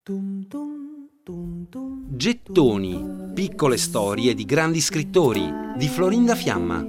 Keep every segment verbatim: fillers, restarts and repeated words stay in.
Gettoni, piccole storie di grandi scrittori di Florinda Fiamma.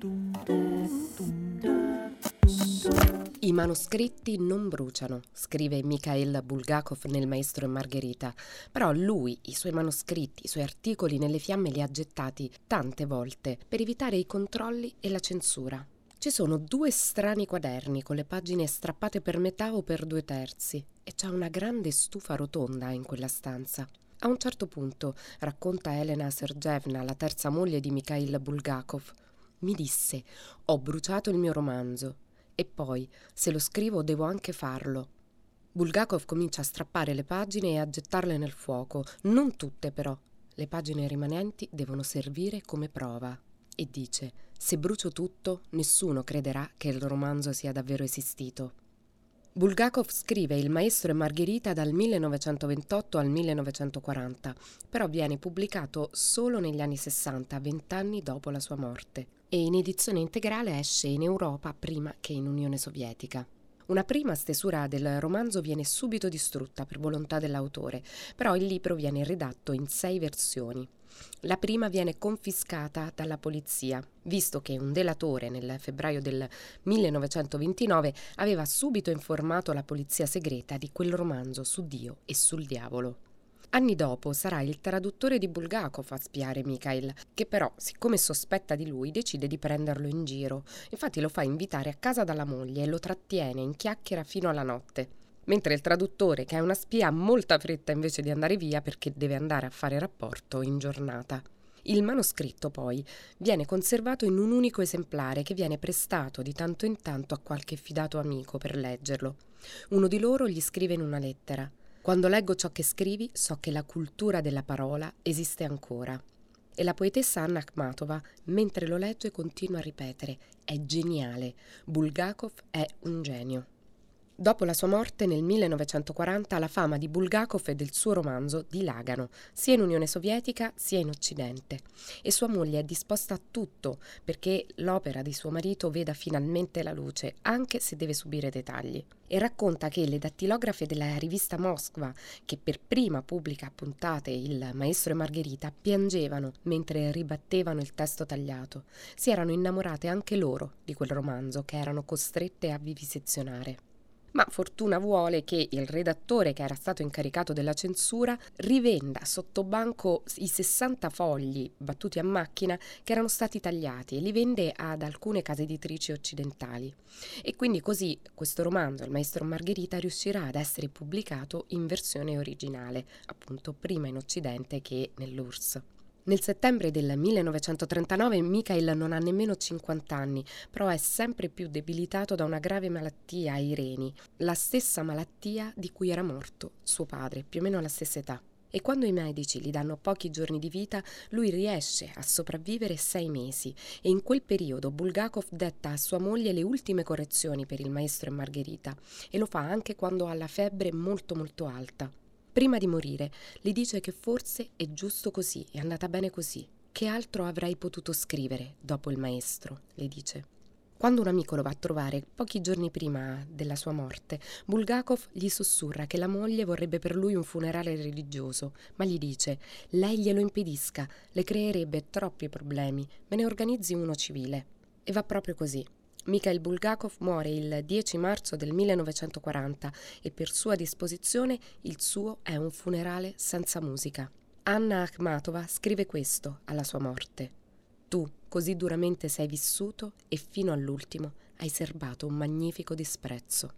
I manoscritti non bruciano, scrive Mikhail Bulgakov nel Maestro e Margherita, però lui i suoi manoscritti, i suoi articoli nelle fiamme li ha gettati tante volte per evitare i controlli e la censura. Ci sono due strani quaderni con le pagine strappate per metà o per due terzi e c'è una grande stufa rotonda in quella stanza. A un certo punto, racconta Elena Sergeyevna, la terza moglie di Mikhail Bulgakov, mi disse: ho bruciato il mio romanzo e poi, se lo scrivo, devo anche farlo. Bulgakov comincia a strappare le pagine e a gettarle nel fuoco, non tutte però. Le pagine rimanenti devono servire come prova. E dice: se brucio tutto, nessuno crederà che il romanzo sia davvero esistito. Bulgakov scrive Il Maestro e Margherita dal millenovecentoventotto al millenovecentoquaranta, però viene pubblicato solo negli anni sessanta, vent'anni dopo la sua morte, e in edizione integrale esce in Europa prima che in Unione Sovietica. Una prima stesura del romanzo viene subito distrutta per volontà dell'autore, però il libro viene redatto in sei versioni. La prima viene confiscata dalla polizia, visto che un delatore nel febbraio del millenovecentoventinove aveva subito informato la polizia segreta di quel romanzo su Dio e sul diavolo. Anni dopo sarà il traduttore di Bulgakov a spiare Mikhail, che però, siccome sospetta di lui, decide di prenderlo in giro. Infatti lo fa invitare a casa dalla moglie e lo trattiene in chiacchiera fino alla notte. Mentre il traduttore, che è una spia, ha molta fretta invece di andare via perché deve andare a fare rapporto in giornata. Il manoscritto poi viene conservato in un unico esemplare che viene prestato di tanto in tanto a qualche fidato amico per leggerlo. Uno di loro gli scrive in una lettera: quando leggo ciò che scrivi so che la cultura della parola esiste ancora. E la poetessa Anna Akhmatova, mentre lo legge, continua a ripetere: è geniale, Bulgakov è un genio. Dopo la sua morte nel millenovecentoquaranta la fama di Bulgakov e del suo romanzo dilagano, sia in Unione Sovietica sia in Occidente, e sua moglie è disposta a tutto perché l'opera di suo marito veda finalmente la luce, anche se deve subire dei tagli. E racconta che le dattilografe della rivista Moskva, che per prima pubblica a puntate Il Maestro e Margherita, piangevano mentre ribattevano il testo tagliato. Si erano innamorate anche loro di quel romanzo che erano costrette a vivisezionare. Ma fortuna vuole che il redattore, che era stato incaricato della censura, rivenda sotto banco i sessanta fogli battuti a macchina che erano stati tagliati e li vende ad alcune case editrici occidentali. E quindi così questo romanzo, Il Maestro e Margherita, riuscirà ad essere pubblicato in versione originale, appunto prima in Occidente che nell'U R S S. Nel settembre del millenovecentotrentanove Mikhail non ha nemmeno cinquanta anni, però è sempre più debilitato da una grave malattia ai reni, la stessa malattia di cui era morto suo padre, più o meno alla stessa età. E quando i medici gli danno pochi giorni di vita, lui riesce a sopravvivere sei mesi e in quel periodo Bulgakov detta a sua moglie le ultime correzioni per Il Maestro e Margherita e lo fa anche quando ha la febbre molto molto alta. Prima di morire, le dice che forse è giusto così, è andata bene così. Che altro avrei potuto scrivere dopo il maestro, le dice. Quando un amico lo va a trovare, pochi giorni prima della sua morte, Bulgakov gli sussurra che la moglie vorrebbe per lui un funerale religioso, ma gli dice: lei glielo impedisca, le creerebbe troppi problemi, me ne organizzi uno civile. E va proprio così. Mikhail Bulgakov muore il dieci marzo del millenovecentoquaranta e per sua disposizione il suo è un funerale senza musica. Anna Akhmatova scrive questo alla sua morte: tu così duramente sei vissuto e fino all'ultimo hai serbato un magnifico disprezzo.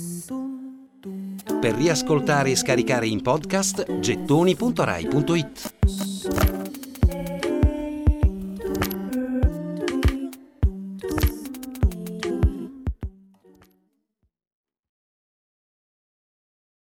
Per riascoltare e scaricare in podcast gettoni punto rai punto it.